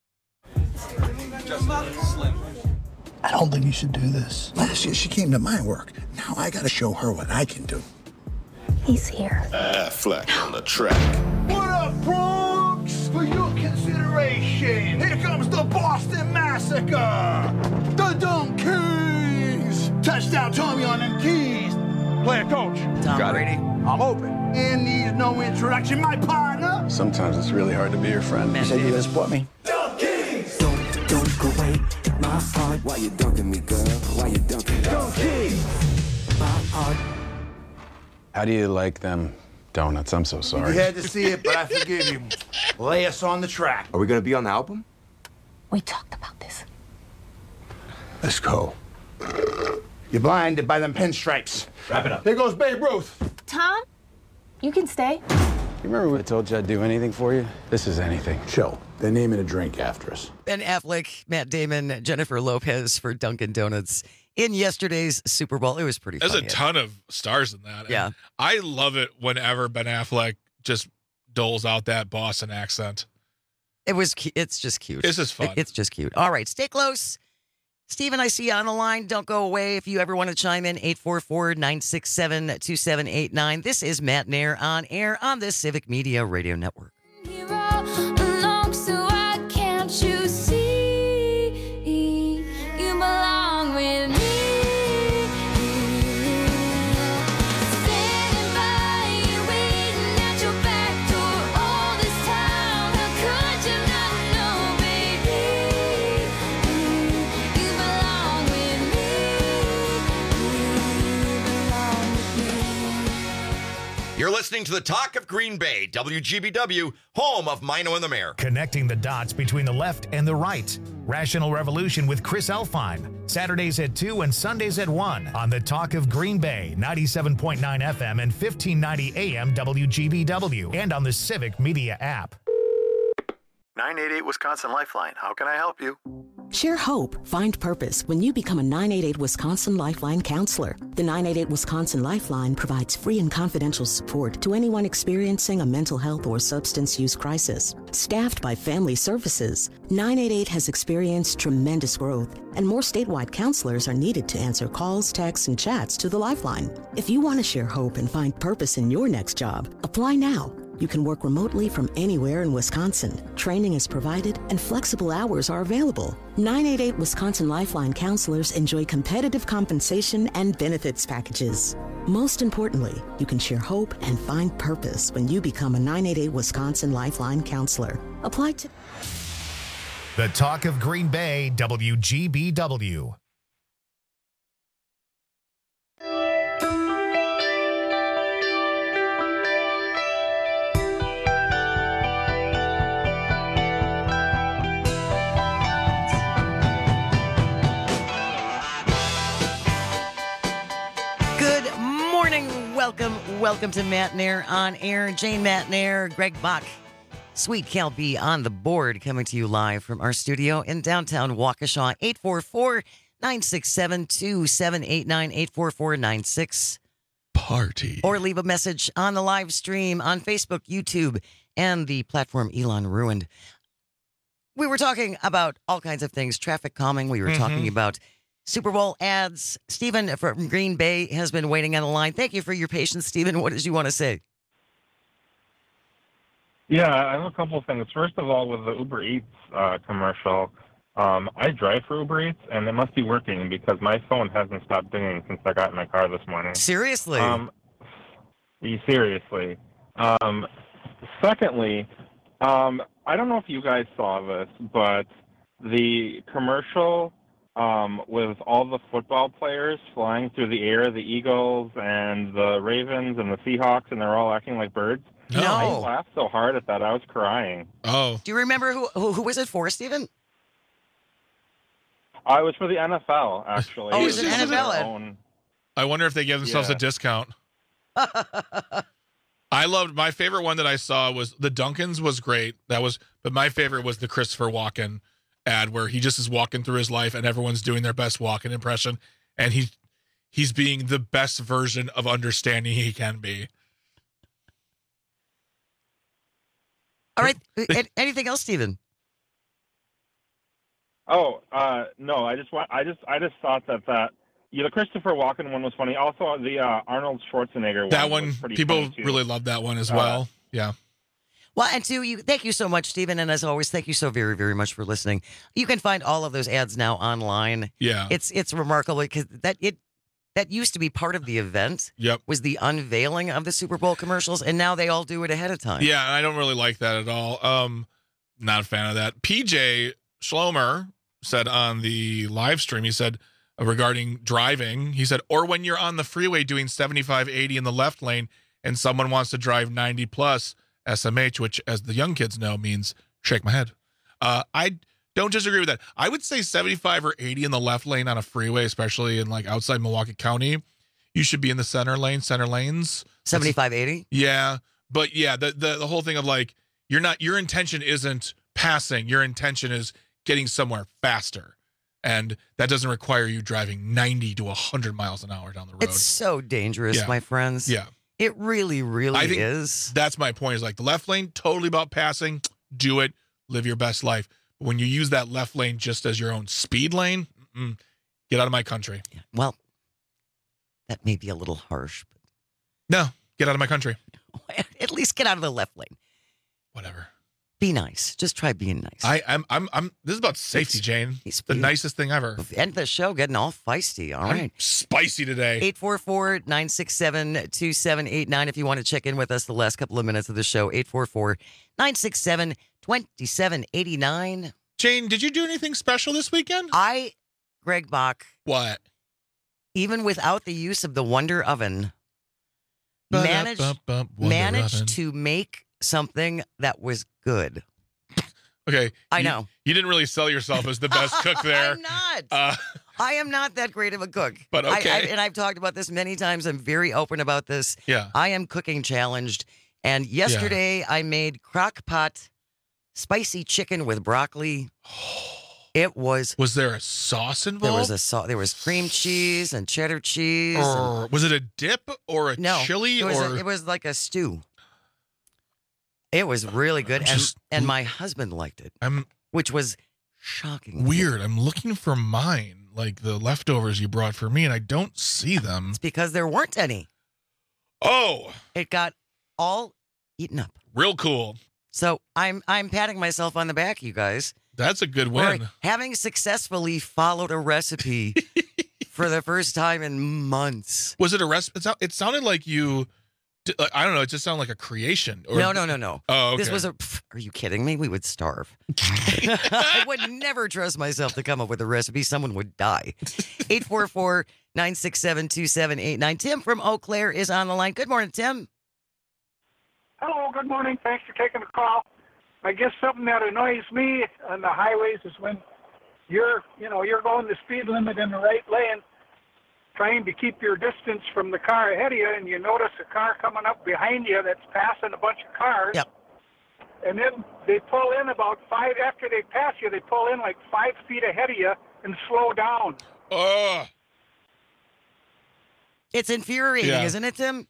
I don't think you should do this. Last year she came to my work. Now I gotta show her what I can do. He's here. Affleck on the track. What up, Bronx? For your consideration, here comes the Boston Massacre. The Dunk Kings. Touchdown, Tommy on them keys. Player coach. Tom Brady. I'm open. And needs no introduction, my partner. Sometimes it's really hard to be your friend. You said you just bought me. Dunk Kings. Don't go away. My heart. Why you dunking me, girl? Why you dunking? Dunk Kings. My heart. How do you like them donuts? I'm so sorry. You had to see it, but I forgive you. Lay us on the track. Are we going to be on the album? We talked about this. Let's go. You're blinded by them pinstripes. Wrap it up. Here goes Babe Ruth. Tom, you can stay. You remember when I told you I'd do anything for you? This is anything. Chill. They're naming a drink after us. Ben Affleck, Matt Damon, Jennifer Lopez for Dunkin' Donuts in yesterday's Super Bowl. It was pretty funny. There's a ton of stars in that. Yeah. And I love it whenever Ben Affleck just doles out that Boston accent. It's just cute. This is fun. It's just cute. All right, stay close. Steven, I see you on the line. Don't go away. If you ever want to chime in, 844-967-2789. This is Matt Nair on air on the Civic Media Radio Network. So why can't you see you belong with me? Standing by you, waiting at your back door all this time. How could you not know, baby? You belong with me. You belong with me. You're listening listening to the Talk of Green Bay, WGBW, home of Mino and the Mayor. Connecting the dots between the left and the right. Rational Revolution with Chris Elfine. Saturdays at 2 and Sundays at 1 on the Talk of Green Bay, 97.9 FM and 1590 AM WGBW, and on the Civic Media app. 988 Wisconsin Lifeline. How can I help you? Share hope, find purpose when you become a 988 Wisconsin Lifeline counselor. The 988 Wisconsin Lifeline provides free and confidential support to anyone experiencing a mental health or substance use crisis. Staffed by Family Services, 988 has experienced tremendous growth, and more statewide counselors are needed to answer calls, texts, and chats to the Lifeline. If you want to share hope and find purpose in your next job, apply now. You can work remotely from anywhere in Wisconsin. Training is provided and flexible hours are available. 988 Wisconsin Lifeline counselors enjoy competitive compensation and benefits packages. Most importantly, you can share hope and find purpose when you become a 988 Wisconsin Lifeline counselor. Apply to... The Talk of Green Bay, WGBW. Welcome to Matt Nair on air. Jane Matt Nair, Greg Bach, Sweet Cal B on the board, coming to you live from our studio in downtown Waukesha. 844-967-2789, 844-96 Party. Or leave a message on the live stream on Facebook, YouTube, and the platform Elon Ruined. We were talking about all kinds of things, traffic calming. We were talking about Super Bowl ads. Stephen from Green Bay has been waiting on the line. Thank you for your patience, Stephen. What did you want to say? Yeah, I have a couple of things. First of all, with the Uber Eats commercial, I drive for Uber Eats, and it must be working because my phone hasn't stopped dinging since I got in my car this morning. Seriously? Seriously. Secondly, I don't know if you guys saw this, but the commercial with all the football players flying through the air, the Eagles and the Ravens and the Seahawks, and they're all acting like birds. No. I laughed so hard at that, I was crying. Oh. Do you remember who was it for, Stephen? I was for the NFL, actually. Oh, is it NFL? I wonder if they give themselves a discount. I loved, my favorite one that I saw was the Duncans was great. But my favorite was the Christopher Walken ad where he just is walking through his life and everyone's doing their best Walken impression, and he's being the best version of understanding he can be. All right. Anything else, Stephen? Oh, no, I just thought that the Christopher Walken one was funny. Also, the Arnold Schwarzenegger one. That one, was pretty people funny too. really loved that one as well. Yeah. Well, and thank you so much, Stephen. And as always, thank you so very, very much for listening. You can find all of those ads now online. Yeah. It's remarkable because that used to be part of the event. Yep. Was the unveiling of the Super Bowl commercials, and now they all do it ahead of time. Yeah, and I don't really like that at all. Not a fan of that. PJ Schlomer said on the live stream, he said regarding driving, he said, or when you're on the freeway doing 75, 80 in the left lane and someone wants to drive 90 plus SMH, which as the young kids know means shake my head. I don't disagree with that. I would say 75 or 80 in the left lane on a freeway, especially in like outside Milwaukee County. You should be in the center lanes. 75, 80? Yeah. But yeah, the whole thing of like, your intention isn't passing. Your intention is getting somewhere faster. And that doesn't require you driving 90 to 100 miles an hour down the road. It's so dangerous, my friends. Yeah. It really, really I think is. That's my point, is like the left lane, totally about passing. Do it. Live your best life. But when you use that left lane just as your own speed lane, get out of my country. Yeah. Well, that may be a little harsh. But... No, get out of my country. At least get out of the left lane. Whatever. Be nice. Just try being nice. I'm this is about safety, Jane. It's the nicest thing ever. End the show getting all feisty. All right. I'm spicy today. 844-967-2789 if you want to check in with us the last couple of minutes of the show. 844-967-2789. Jane, did you do anything special this weekend? Greg Bach. What? Even without the use of the Wonder Oven, managed to make something that was good. Okay. I know. You didn't really sell yourself as the best cook there. I'm not. I am not that great of a cook. But okay. And I've talked about this many times. I'm very open about this. Yeah. I am cooking challenged. And yesterday I made crock pot spicy chicken with broccoli. It was. Was there a sauce involved? There was a sauce. There was cream cheese and cheddar cheese. Or was it a dip or a chili? It was like a stew. It was really good, and my husband liked it, which was shocking. Weird. I'm looking for mine, like the leftovers you brought for me, and I don't see them. It's because there weren't any. Oh. It got all eaten up. Real cool. So I'm patting myself on the back, you guys. That's a good win. For having successfully followed a recipe for the first time in months. Was it a recipe? It sounded like you... I don't know. It just sounded like a creation. Or... No. Oh, okay. This was are you kidding me? We would starve. I would never trust myself to come up with a recipe. Someone would die. 844-967-2789. Tim from Eau Claire is on the line. Good morning, Tim. Hello. Good morning. Thanks for taking the call. I guess something that annoys me on the highways is when you're going the speed limit in the right lane, trying to keep your distance from the car ahead of you, and you notice a car coming up behind you that's passing a bunch of cars. Yep. And then they pull in after they pass you, they pull in like 5 feet ahead of you and slow down. Oh. It's infuriating, isn't it, Tim?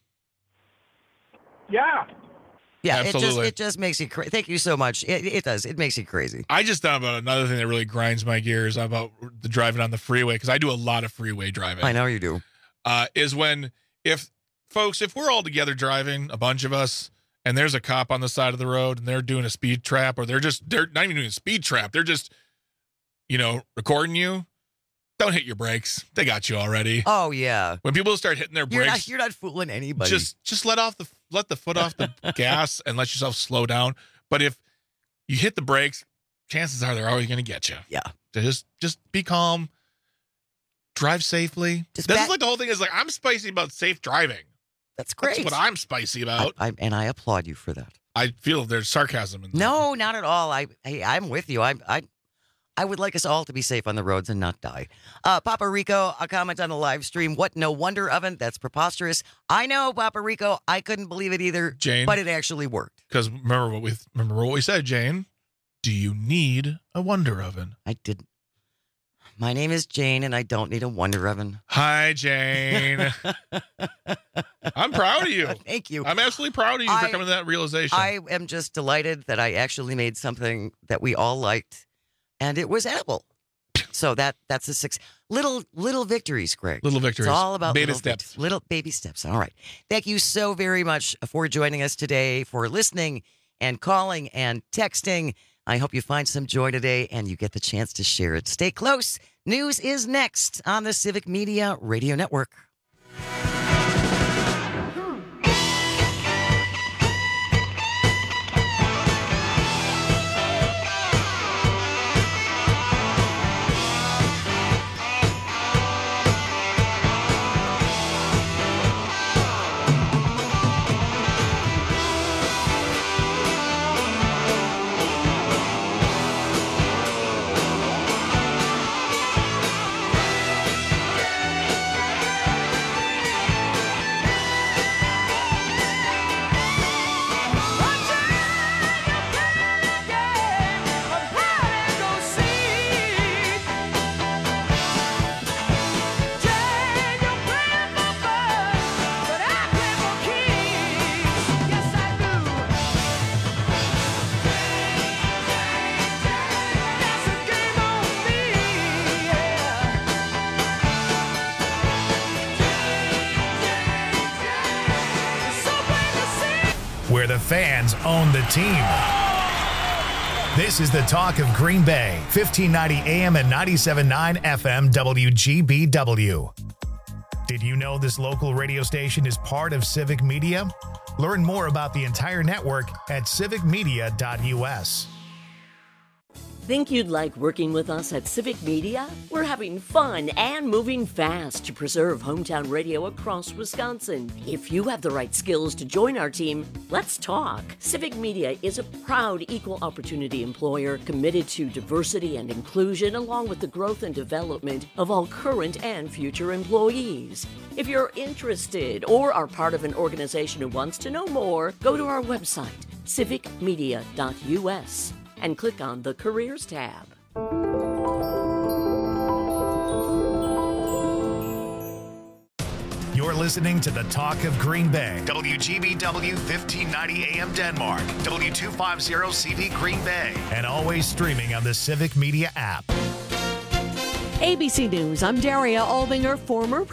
Yeah. Yeah, absolutely. it just makes you crazy. Thank you so much. It does. It makes you crazy. I just thought about another thing that really grinds my gears about the driving on the freeway, because I do a lot of freeway driving. I know you do. Is when, if we're all together driving, a bunch of us, and there's a cop on the side of the road and they're doing a speed trap, or they're not even doing a speed trap. They're just, recording you. Don't hit your brakes. They got you already. Oh yeah. When people start hitting their brakes, you're not fooling anybody. Just let the foot off the gas and let yourself slow down. But if you hit the brakes, chances are they're always going to get you. Yeah. Just be calm. Drive safely. This is like the whole thing is like, I'm spicy about safe driving. That's great. That's what I'm spicy about. And I applaud you for that. I feel there's sarcasm in that. No, not at all. I'm with you. I would like us all to be safe on the roads and not die. Papa Rico, a comment on the live stream. What, no wonder oven? That's preposterous. I know, Papa Rico. I couldn't believe it either, Jane, but it actually worked. Because remember what we said, Jane. Do you need a Wonder Oven? I didn't. My name is Jane, and I don't need a Wonder Oven. Hi, Jane. I'm proud of you. Thank you. I'm absolutely proud of you for coming to that realization. I am just delighted that I actually made something that we all liked. And it was edible. So that's a 6. Little victories, Greg. Little victories. It's all about baby steps. Little baby steps. All right. Thank you so very much for joining us today, for listening and calling and texting. I hope you find some joy today and you get the chance to share it. Stay close. News is next on the Civic Media Radio Network. Where the fans own the team. This is the talk of Green Bay, 1590 AM and 97.9 FM WGBW. Did you know this local radio station is part of Civic Media? Learn more about the entire network at civicmedia.us. Think you'd like working with us at Civic Media? We're having fun and moving fast to preserve hometown radio across Wisconsin. If you have the right skills to join our team, let's talk. Civic Media is a proud equal opportunity employer committed to diversity and inclusion, along with the growth and development of all current and future employees. If you're interested or are part of an organization who wants to know more, go to our website, civicmedia.us. and click on the Careers tab. You're listening to the Talk of Green Bay. WGBW 1590 AM Denmark. W250 CV Green Bay. And always streaming on the Civic Media app. ABC News, I'm Daria Albinger, former